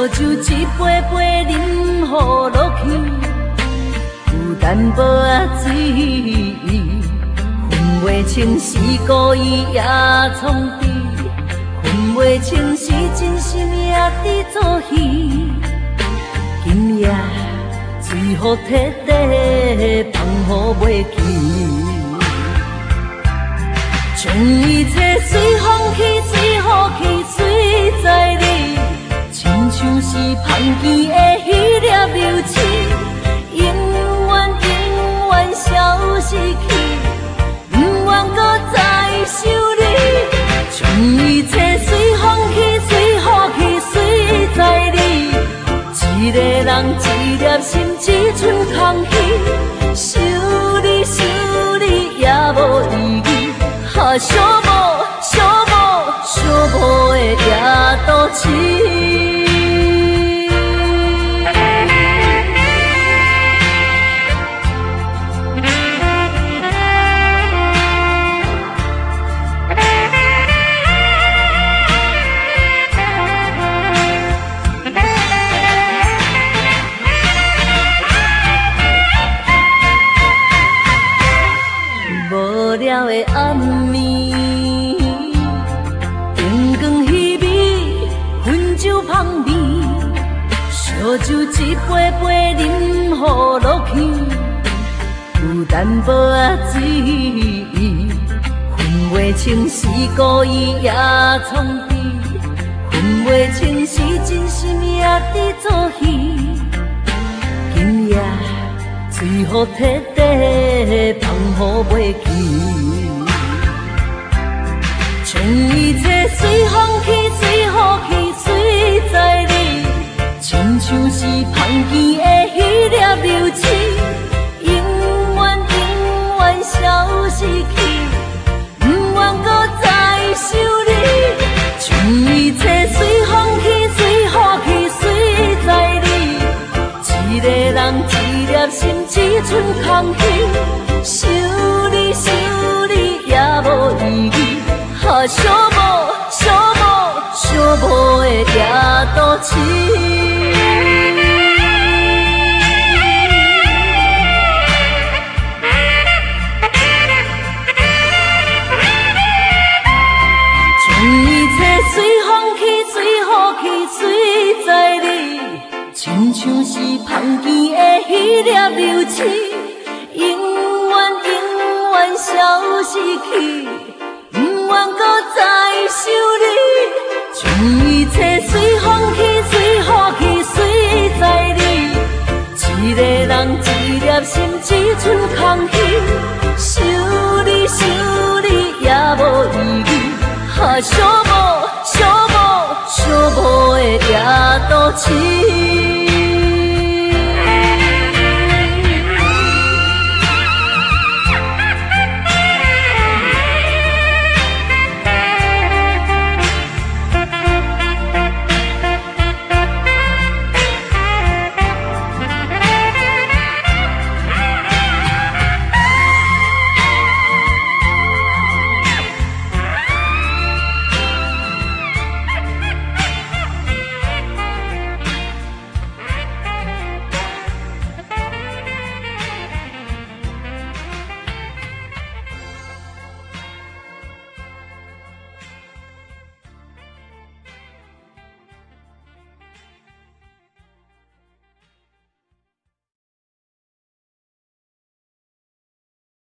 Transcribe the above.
烧酒一杯杯饮予落去，有淡薄仔水，分袂清是故意也创治，分袂清是真心也伫做戏。今夜水雨摕地放予袂记，将一切随风去，随雨去，随在你，亲像是芳甜的彼粒流星，永远永远消失去，不愿搁再想你。将一切随风去，随雨去，随在你，一个人一粒心，一寸空虚，想你想你也无意义。想无想无想无的夜都市，无聊的暗暝。烧酒一杯杯饮予落去，有淡薄仔水，分袂清是故意也创治，分袂清是真心也伫做戏。今夜水雨摕地放予袂记，将一切随风去，随雨去，随在你，亲像是芳甜的彼粒流星，永远永远消失去，不愿搁再想你。将一切随风去，随雨去，随在你，一个人一粒心，一寸空虚，想你想你也无意义。想无想无想无的夜都市。随风去，随雨去，随在你，亲像是芳甜的彼粒流星，永远永远消失去，不愿搁再想你。将一切随风去，随雨去，随在你，一个人一粒心，一寸空虚，想你想你也无意义。想无想无的夜都市。